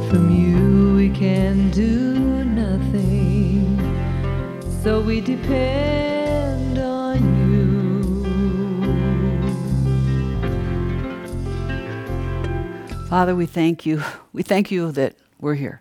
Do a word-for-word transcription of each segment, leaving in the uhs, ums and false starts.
from you we can do nothing, so we depend on you. Father, we thank you. We thank you that we're here.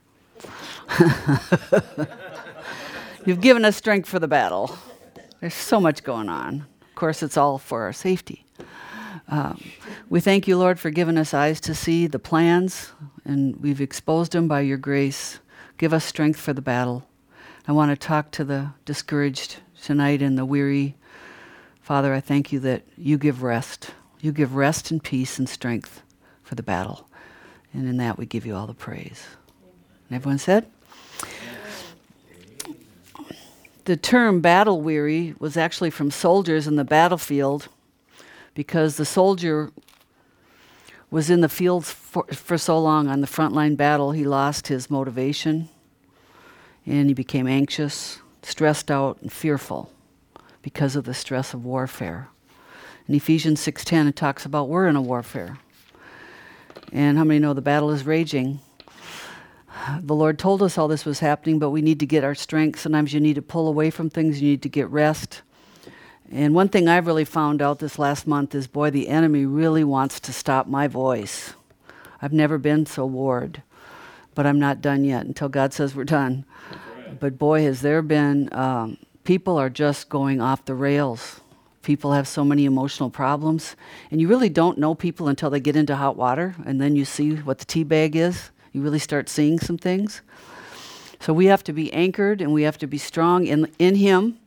You've given us strength for the battle. There's so much going on. Of course, it's all for our safety. Um, we thank you, Lord, for giving us eyes to see the plans, and we've exposed them by your grace. Give us strength for the battle. I want to talk to the discouraged tonight and the weary. Father, I thank you that you give rest. You give rest and peace and strength for the battle. And in that we give you all the praise. And everyone said? The term battle weary was actually from soldiers in the battlefield, because the soldier was in the fields for, for so long on the frontline battle, he lost his motivation, and he became anxious, stressed out, and fearful because of the stress of warfare. In Ephesians six ten, it talks about we're in a warfare. And how many know the battle is raging? The Lord told us all this was happening, but we need to get our strength. Sometimes you need to pull away from things. You need to get rest. And one thing I've really found out this last month is, boy, the enemy really wants to stop my voice. I've never been so warred, but I'm not done yet until God says we're done. Right. But boy, has there been, um, people are just going off the rails. People have so many emotional problems, and you really don't know people until they get into hot water, and then you see what the tea bag is. You really start seeing some things. So we have to be anchored, and we have to be strong in in Him.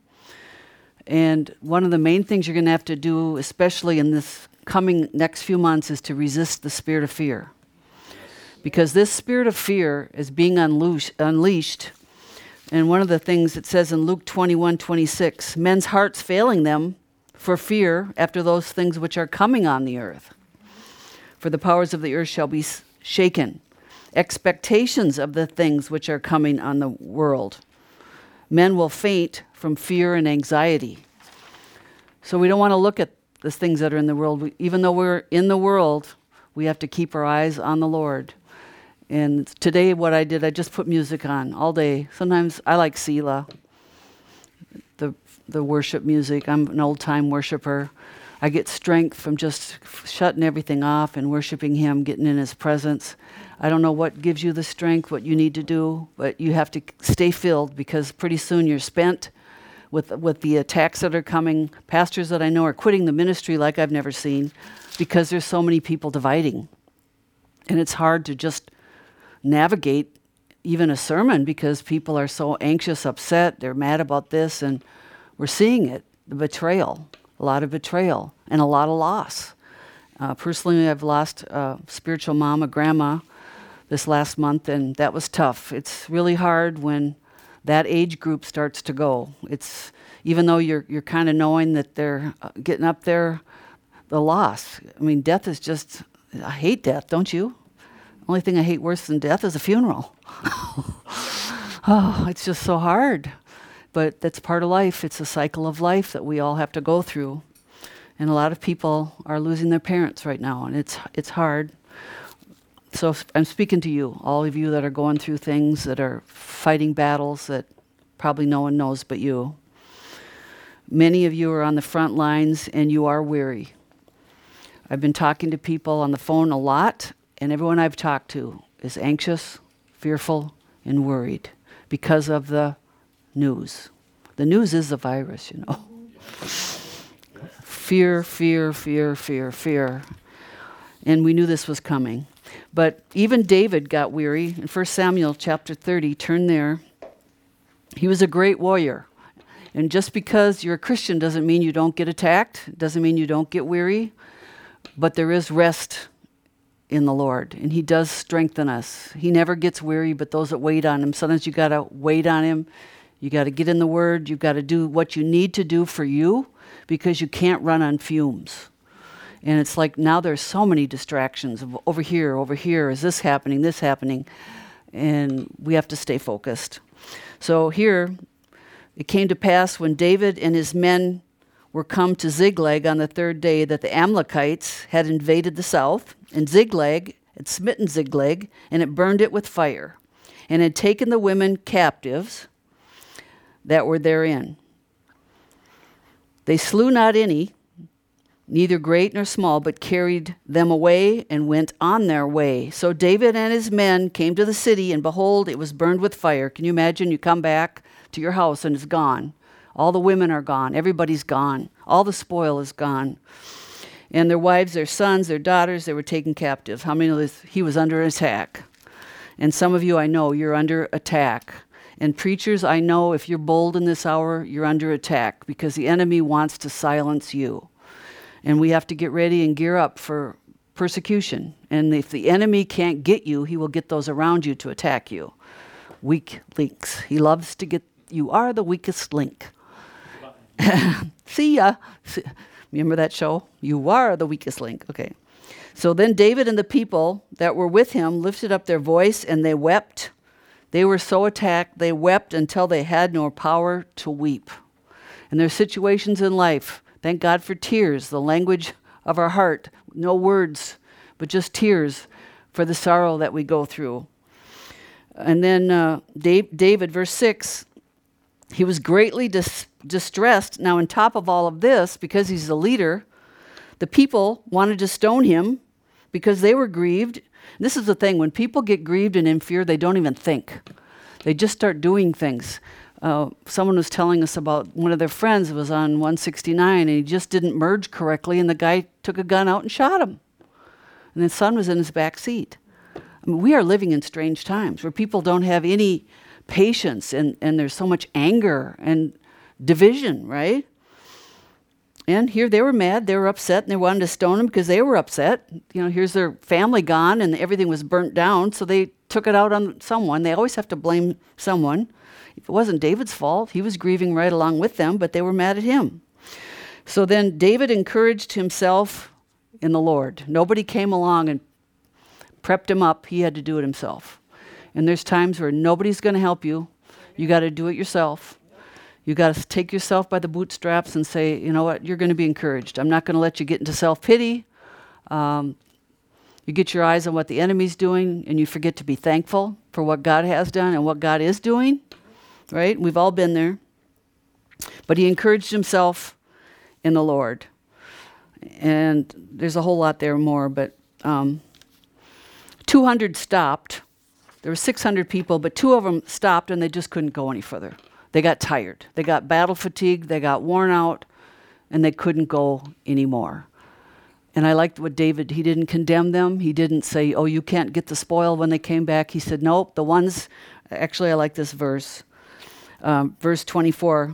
And one of the main things you're going to have to do, especially in this coming next few months, is to resist the spirit of fear. Because this spirit of fear is being unleash, unleashed. And one of the things it says in Luke twenty-one twenty-six, men's hearts failing them for fear after those things which are coming on the earth. For the powers of the earth shall be shaken. Expectations of the things which are coming on the world. Men will faint from fear and anxiety. So we don't want to look at the things that are in the world. We, even though we're in the world, we have to keep our eyes on the Lord. And today what I did, I just put music on all day. Sometimes I like Selah, the the worship music. I'm an old-time worshiper. I get strength from just shutting everything off and worshiping Him, getting in His presence. I don't know what gives you the strength, what you need to do, but you have to stay filled, because pretty soon you're spent with with the attacks that are coming. Pastors that I know are quitting the ministry like I've never seen, because there's so many people dividing. And it's hard to just navigate even a sermon, because people are so anxious, upset, they're mad about this, and we're seeing it, the betrayal, a lot of betrayal, and a lot of loss. Uh, personally, I've lost a spiritual mom, a grandma, this last month, and that was tough. It's really hard when that age group starts to go. It's even though you're you're kind of knowing that they're uh, getting up there, the loss. I mean, death is just, I hate death, don't you? Only thing I hate worse than death is a funeral. Oh, it's just so hard. But that's part of life. It's a cycle of life that we all have to go through. And a lot of people are losing their parents right now, and it's it's hard. So I'm speaking to you, all of you that are going through things, that are fighting battles that probably no one knows but you. Many of you are on the front lines, and you are weary. I've been talking to people on the phone a lot, and everyone I've talked to is anxious, fearful, and worried because of the news. The news is the virus, you know. Fear, fear, fear, fear, fear. And we knew this was coming. But even David got weary. In First Samuel chapter thirty, turn there. He was a great warrior. And just because you're a Christian doesn't mean you don't get attacked, doesn't mean you don't get weary, but there is rest in the Lord, and He does strengthen us. He never gets weary, but those that wait on Him, sometimes you got to wait on Him. You got to get in the Word. You've got to do what you need to do for you, because you can't run on fumes. And it's like now there's so many distractions of over here, over here, is this happening, this happening, and we have to stay focused. So here, it came to pass when David and his men were come to Ziklag on the third day that the Amalekites had invaded the south, and Ziklag had smitten Ziklag, and it burned it with fire, and had taken the women captives that were therein. They slew not any, neither great nor small, but carried them away and went on their way. So David and his men came to the city, and behold, it was burned with fire. Can you imagine? You come back to your house and it's gone. All the women are gone. Everybody's gone. All the spoil is gone. And their wives, their sons, their daughters, they were taken captive. How many of this? He was under attack. And some of you, I know, you're under attack. And preachers, I know if you're bold in this hour, you're under attack because the enemy wants to silence you. And we have to get ready and gear up for persecution. And if the enemy can't get you, he will get those around you to attack you. Weak links. He loves to get, you are the weakest link. See ya. Remember that show? You are the weakest link. Okay. So then David and the people that were with him lifted up their voice and they wept. They were so attacked, they wept until they had no power to weep. And there's situations in life, thank God for tears, the language of our heart, no words, but just tears for the sorrow that we go through. And then uh, Dave, David, verse six, he was greatly dis- distressed. Now, on top of all of this, because he's the leader, the people wanted to stone him because they were grieved. This is the thing, when people get grieved and in fear, they don't even think. They just start doing things. Uh, someone was telling us about one of their friends was on one sixty-nine and he just didn't merge correctly and the guy took a gun out and shot him. And his son was in his back seat. I mean, we are living in strange times where people don't have any patience and, and there's so much anger and division, right? And here they were mad, they were upset, and they wanted to stone him because they were upset. You know, here's their family gone and everything was burnt down, so they took it out on someone. They always have to blame someone. If it wasn't David's fault, he was grieving right along with them, but they were mad at him. So then David encouraged himself in the Lord. Nobody came along and prepped him up. He had to do it himself. And there's times where nobody's going to help you. You got to do it yourself. You got to take yourself by the bootstraps and say, you know what, you're going to be encouraged. I'm not going to let you get into self-pity. Um, you get your eyes on what the enemy's doing, and you forget to be thankful for what God has done and what God is doing, right? We've all been there. But he encouraged himself in the Lord. And there's a whole lot there more, but um, two hundred stopped. There were six hundred people, but two of them stopped, and they just couldn't go any further. They got tired. They got battle fatigue. They got worn out, and they couldn't go anymore. And I liked what David, he didn't condemn them. He didn't say, oh, you can't get the spoil when they came back. He said, nope, the ones, actually I like this verse, um, verse twenty-four.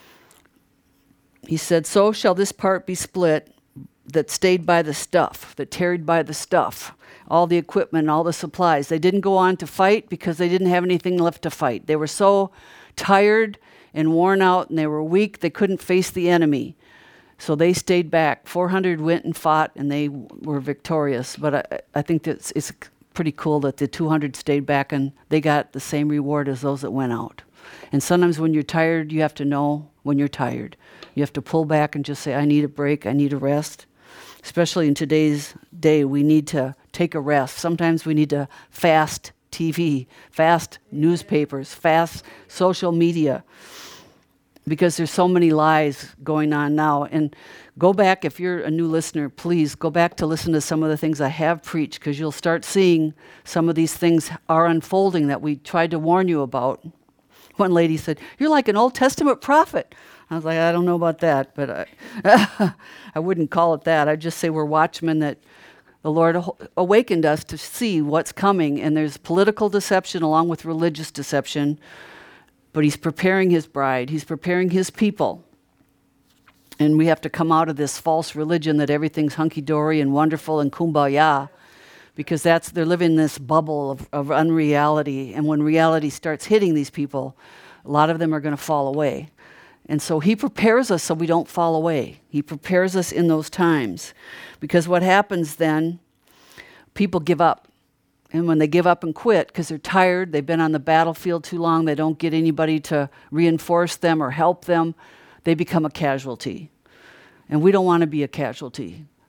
He said, so shall this part be split that stayed by the stuff, that tarried by the stuff, all the equipment, all the supplies. They didn't go on to fight because they didn't have anything left to fight. They were so tired and worn out, and they were weak. They couldn't face the enemy. So they stayed back. four hundred went and fought, and they w- were victorious. But I, I think that it's, it's pretty cool that the two hundred stayed back, and they got the same reward as those that went out. And sometimes when you're tired, you have to know when you're tired. You have to pull back and just say, I need a break, I need a rest. Especially in today's day, we need to take a rest. Sometimes we need to fast T V, fast newspapers, fast social media, because there's so many lies going on now. And go back, if you're a new listener, please go back to listen to some of the things I have preached, because you'll start seeing some of these things are unfolding that we tried to warn you about. One lady said, you're like an Old Testament prophet. I was like, I don't know about that, but I, I wouldn't call it that. I'd just say we're watchmen that the Lord awakened us to see what's coming, and there's political deception along with religious deception, but he's preparing his bride. He's preparing his people. And we have to come out of this false religion that everything's hunky-dory and wonderful and kumbaya, because that's they're living in this bubble of, of unreality, and when reality starts hitting these people, a lot of them are going to fall away. And so he prepares us so we don't fall away. He prepares us in those times. Because what happens then, people give up. And when they give up and quit because they're tired, they've been on the battlefield too long, they don't get anybody to reinforce them or help them, they become a casualty. And we don't want to be a casualty.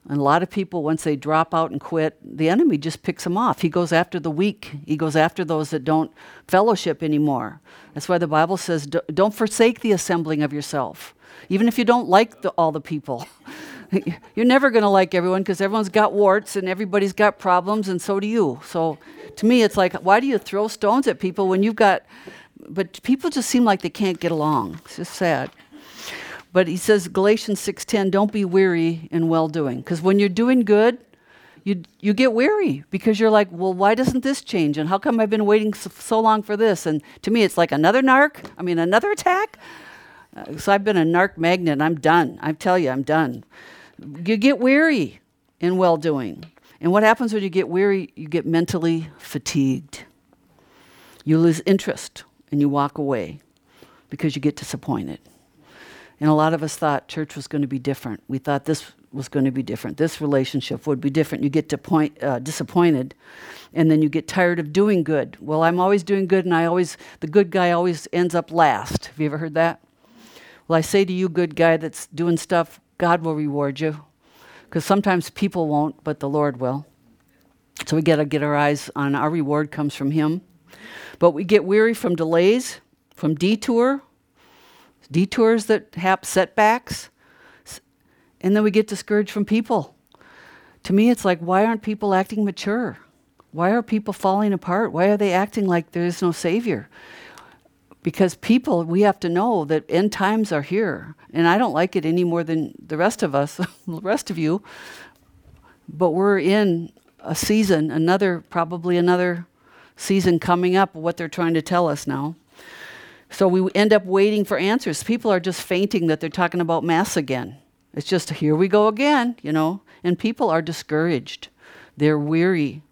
And a lot of people, once they drop out and quit, the enemy just picks them off. He goes after the weak. He goes after those that don't fellowship anymore. That's why the Bible says, "D- don't forsake the assembling of yourself." Even if you don't like the, all the people. You're never going to like everyone because everyone's got warts and everybody's got problems, and so do you. So to me, it's like, why do you throw stones at people when you've got... But people just seem like they can't get along. It's just sad. But he says, Galatians six ten, don't be weary in well-doing. Because when you're doing good, you you get weary because you're like, well, why doesn't this change? And how come I've been waiting so, so long for this? And to me, it's like another narc. I mean, another attack. Uh, so I've been a narc magnet. I'm done. I tell you, I'm done. You get weary in well-doing. And what happens when you get weary? You get mentally fatigued. You lose interest and you walk away because you get disappointed. And a lot of us thought church was going to be different. We thought this was going to be different. This relationship would be different. You get to point, uh, disappointed, and then you get tired of doing good. Well, I'm always doing good, and I always, the good guy always ends up last. Have you ever heard that? Well, I say to you, good guy that's doing stuff, God will reward you. Because sometimes people won't, but the Lord will. So we got to get our eyes on our reward comes from Him. But we get weary from delays, from detour, detours that have setbacks, and then we get discouraged from people. To me, it's like, why aren't people acting mature? Why are people falling apart? Why are they acting like there is no Savior? Because people, we have to know that end times are here. And I don't like it any more than the rest of us, the rest of you. But we're in a season, another, probably another season coming up, what they're trying to tell us now. So we end up waiting for answers. People are just fainting that they're talking about Mass again. It's just, here we go again, you know. And people are discouraged. They're weary.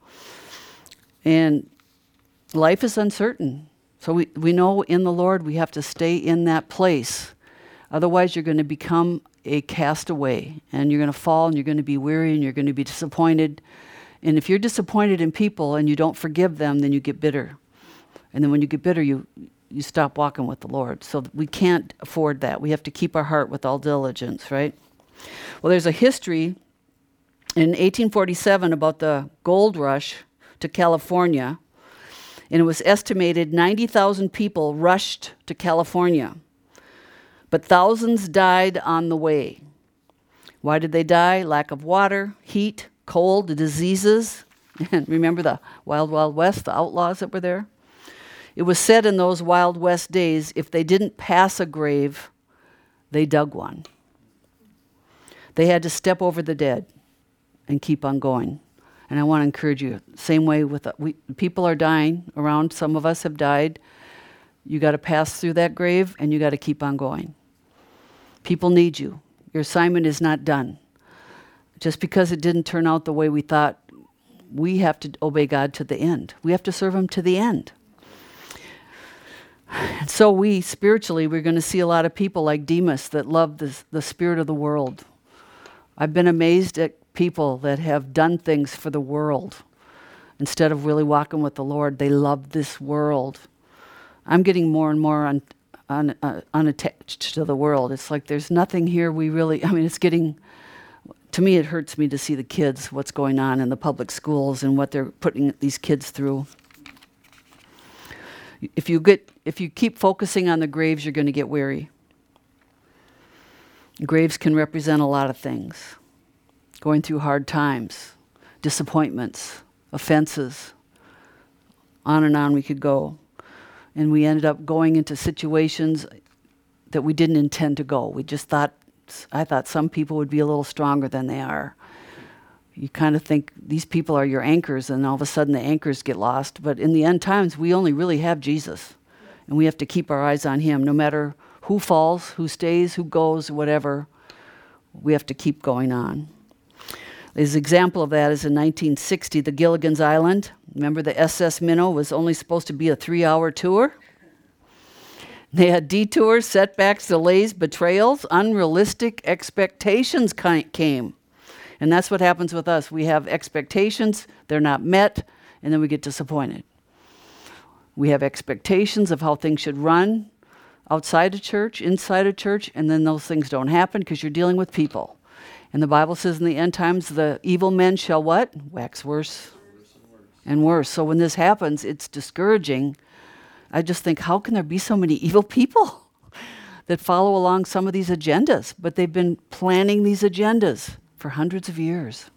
And life is uncertain. So we, we know in the Lord we have to stay in that place. Otherwise you're going to become a castaway. And you're going to fall and you're going to be weary and you're going to be disappointed. And if you're disappointed in people and you don't forgive them, then you get bitter. And then when you get bitter, you... you stop walking with the Lord. So we can't afford that. We have to keep our heart with all diligence, right? Well, there's a history in eighteen forty-seven about the gold rush to California, and it was estimated ninety thousand people rushed to California, but thousands died on the way. Why did they die? Lack of water, heat, cold, the diseases. And remember the Wild Wild West, the outlaws that were there? It was said in those Wild West days, if they didn't pass a grave, they dug one. They had to step over the dead and keep on going. And I want to encourage you, same way with, uh, we, people are dying around, some of us have died. You got to pass through that grave and you got to keep on going. People need you. Your assignment is not done. Just because it didn't turn out the way we thought, we have to obey God to the end. We have to serve Him to the end. And so we, spiritually, we're going to see a lot of people like Demas that love this, the spirit of the world. I've been amazed at people that have done things for the world. Instead of really walking with the Lord, they love this world. I'm getting more and more un, un, uh, unattached to the world. It's like there's nothing here we really, I mean, it's getting, to me it hurts me to see the kids, what's going on in the public schools and what they're putting these kids through. If you get, if you keep focusing on the graves, you're going to get weary. Graves can represent a lot of things. Going through hard times, disappointments, offenses, on and on we could go. And we ended up going into situations that we didn't intend to go. We just thought, I thought some people would be a little stronger than they are. You kind of think these people are your anchors, and all of a sudden the anchors get lost. But in the end times, we only really have Jesus. And we have to keep our eyes on Him. No matter who falls, who stays, who goes, whatever, we have to keep going on. His example of that is in nineteen sixty, the Gilligan's Island. Remember the S S Minnow was only supposed to be a three-hour tour? They had detours, setbacks, delays, betrayals, unrealistic expectations came. And that's what happens with us. We have expectations, they're not met, and then we get disappointed. We have expectations of how things should run outside of church, inside of church, and then those things don't happen because you're dealing with people. And the Bible says in the end times, the evil men shall what? Wax worse and worse. So when this happens, it's discouraging. I just think, how can there be so many evil people that follow along some of these agendas? But they've been planning these agendas for hundreds of years.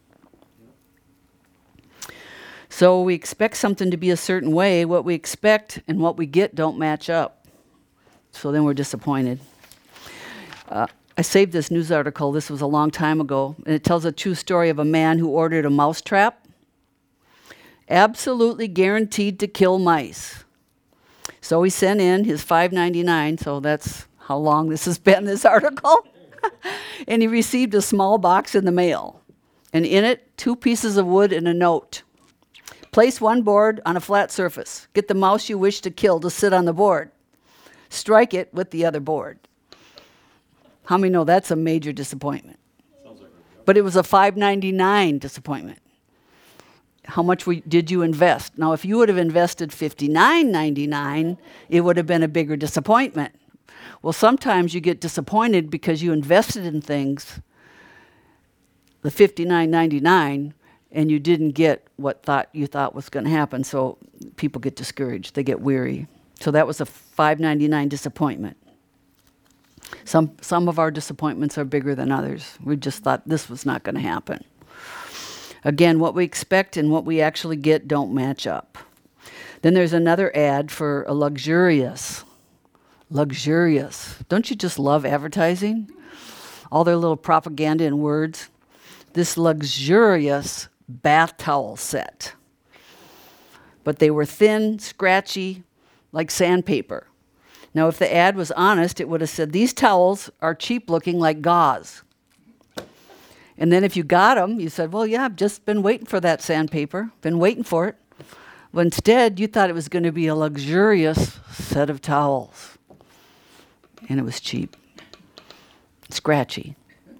So we expect something to be a certain way. What we expect and what we get don't match up. So then we're disappointed. Uh, I saved this news article. This was a long time ago. And it tells a true story of a man who ordered a mouse trap. Absolutely guaranteed to kill mice. So he sent in his five ninety-nine. So that's how long this has been, this article. And he received a small box in the mail. And in it, two pieces of wood and a note. Place one board on a flat surface. Get the mouse you wish to kill to sit on the board. Strike it with the other board. How many know that's a major disappointment? Sounds like it. But it was a five ninety-nine disappointment. How much we, did you invest? Now, if you would have invested fifty-nine ninety-nine, it would have been a bigger disappointment. Well, sometimes you get disappointed because you invested in things, the fifty-nine ninety-nine, and you didn't get what thought you thought was going to happen. So people get discouraged. They get weary. So that was a five ninety-nine disappointment. Some some of our disappointments are bigger than others. We just thought this was not going to happen. Again, what we expect and what we actually get don't match up. Then there's another ad for a luxurious, luxurious. Don't you just love advertising? All their little propaganda and words. This luxurious bath towel set. But they were thin, scratchy, like sandpaper. Now, if the ad was honest, it would have said, these towels are cheap looking like gauze. And then if you got them, you said, well, yeah, I've just been waiting for that sandpaper, been waiting for it. But instead, you thought it was going to be a luxurious set of towels. And it was cheap, scratchy.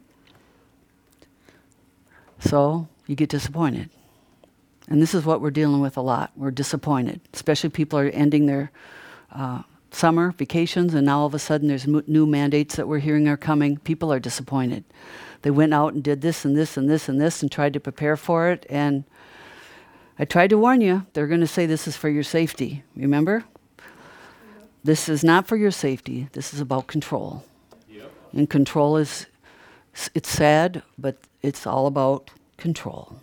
So you get disappointed. And this is what we're dealing with a lot. We're disappointed, especially people are ending their uh, summer vacations, and now all of a sudden there's mo- new mandates that we're hearing are coming. People are disappointed. They went out and did this and this and this and this and tried to prepare for it. And I tried to warn you, they're going to say this is for your safety. Remember? Yep. This is not for your safety. This is about control. Yep. And control is, it's sad, but it's all about control.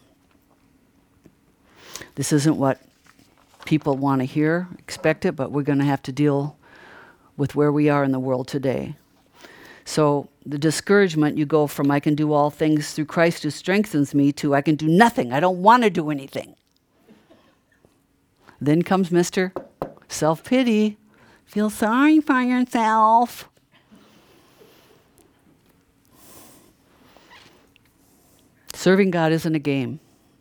This isn't what people want to hear, expect it, but we're going to have to deal with where we are in the world today. So the discouragement, you go from I can do all things through Christ who strengthens me to I can do nothing. I don't want to do anything. Then comes Mister Self-pity. Feel sorry for yourself. Serving God isn't a game.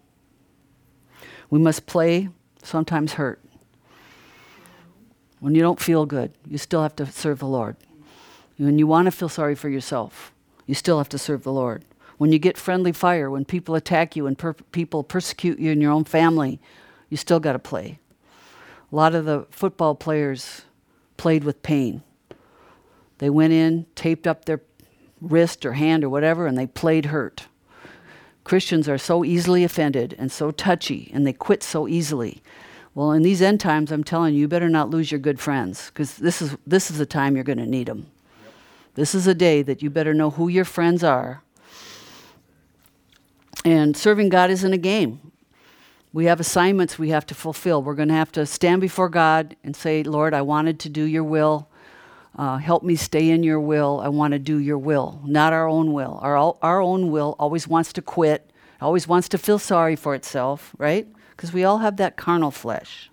We must play, sometimes hurt. When you don't feel good, you still have to serve the Lord. When you want to feel sorry for yourself, you still have to serve the Lord. When you get friendly fire, when people attack you and per- people persecute you in your own family, you still got to play. A lot of the football players played with pain. They went in, taped up their wrist or hand or whatever, and they played hurt. Christians are so easily offended and so touchy, and they quit so easily. Well, in these end times, I'm telling you, you better not lose your good friends, because this is this is the time you're going to need them. Yep. This is a day that you better know who your friends are. And serving God isn't a game. We have assignments we have to fulfill. We're going to have to stand before God and say, Lord, I wanted to do your will. Uh, help me stay in your will. I want to do your will, not our own will. Our, our own will always wants to quit, always wants to feel sorry for itself, right? Because we all have that carnal flesh.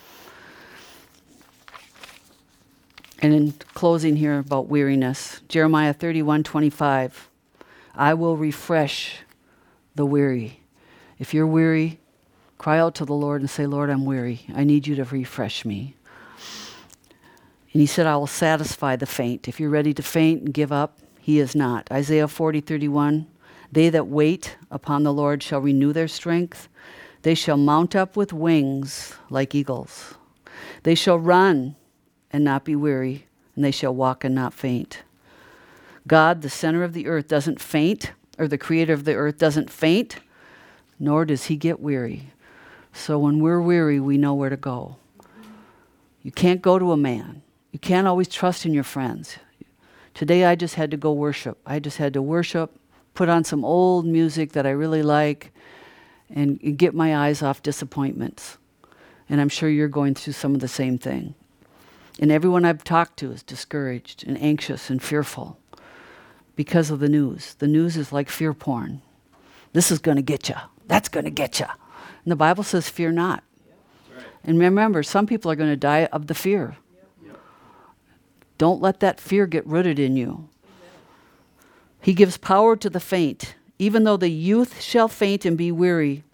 And in closing here about weariness, Jeremiah thirty-one twenty-five, I will refresh the weary. If you're weary, cry out to the Lord and say, Lord, I'm weary. I need you to refresh me. And he said, I will satisfy the faint. If you're ready to faint and give up, he is not. Isaiah forty thirty-one, they that wait upon the Lord shall renew their strength. They shall mount up with wings like eagles. They shall run and not be weary, and they shall walk and not faint. God, the center of the earth, doesn't faint or the creator of the earth, doesn't faint, nor does he get weary. So when we're weary, we know where to go. You can't go to a man. You can't always trust in your friends. Today I just had to go worship. I just had to worship, put on some old music that I really like, and, and get my eyes off disappointments. And I'm sure you're going through some of the same thing. And everyone I've talked to is discouraged and anxious and fearful because of the news. The news is like fear porn. This is going to get you. That's going to get you. And the Bible says, fear not. Yeah, right. And remember, some people are going to die of the fear. Yep. Don't let that fear get rooted in you. Amen. He gives power to the faint. Even though the youth shall faint and be weary,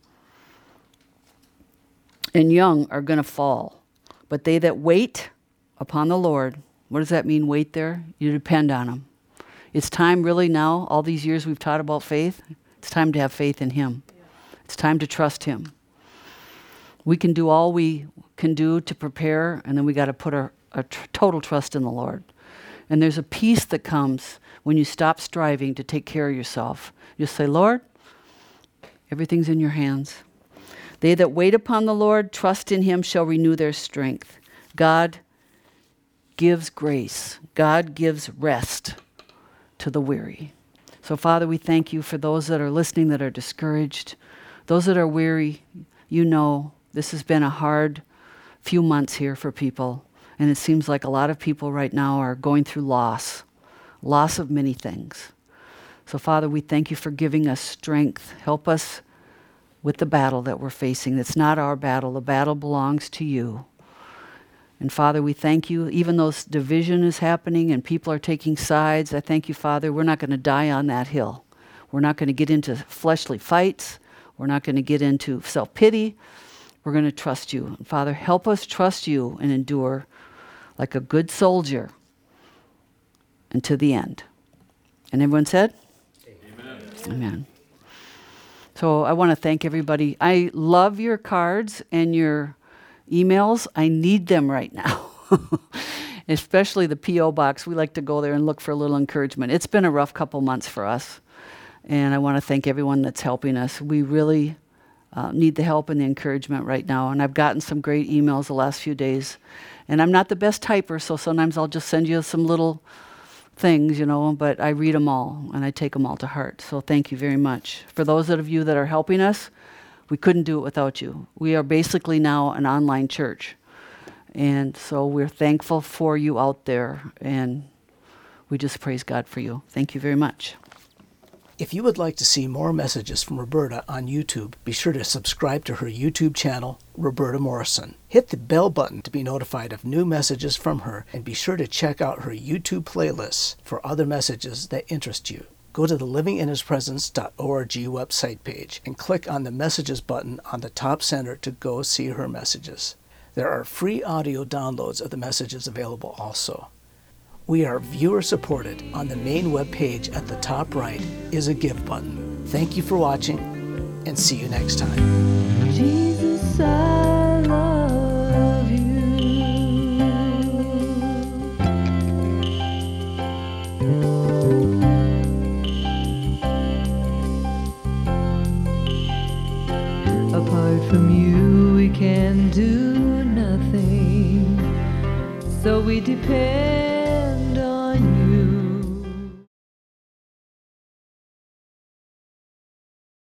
and young are going to fall. But they that wait upon the Lord, what does that mean, wait there? You depend on him. It's time really now, all these years we've taught about faith, it's time to have faith in him. Yeah. It's time to trust him. We can do all we can do to prepare, and then we got to put our, our tr- total trust in the Lord. And there's a peace that comes when you stop striving to take care of yourself. You say, Lord, everything's in your hands. They that wait upon the Lord, trust in him, shall renew their strength. God gives grace. God gives rest to the weary. So, Father, we thank you for those that are listening that are discouraged, those that are weary. You know, this has been a hard few months here for people, and it seems like a lot of people right now are going through loss, loss of many things. So, Father, we thank you for giving us strength. Help us with the battle that we're facing. It's not our battle. The battle belongs to you. And Father, we thank you, even though division is happening and people are taking sides, I thank you, Father, we're not going to die on that hill. We're not going to get into fleshly fights. We're not going to get into self-pity. We're going to trust you. And Father, help us trust you and endure like a good soldier until the end. And everyone said? Amen. Amen. So I want to thank everybody. I love your cards and your emails. I need them right now, especially the P O box. We like to go there and look for a little encouragement. It's been a rough couple months for us, and I want to thank everyone that's helping us. We really uh, need the help and the encouragement right now, and I've gotten some great emails the last few days, and I'm not the best typer, so sometimes I'll just send you some little things, you know, but I read them all, and I take them all to heart. So thank you very much. For those of you that are helping us, we couldn't do it without you. We are basically now an online church. And so we're thankful for you out there. And we just praise God for you. Thank you very much. If you would like to see more messages from Roberta on YouTube, be sure to subscribe to her YouTube channel, Roberta Morrison. Hit the bell button to be notified of new messages from her, and be sure to check out her YouTube playlists for other messages that interest you. Go to the living in his presence dot org website page and click on the Messages button on the top center to go see her messages. There are free audio downloads of the messages available also. We are viewer supported. On the main web page at the top right is a Give button. Thank you for watching, and see you next time. Jesus, I love you. Apart from you, we can do nothing, so we depend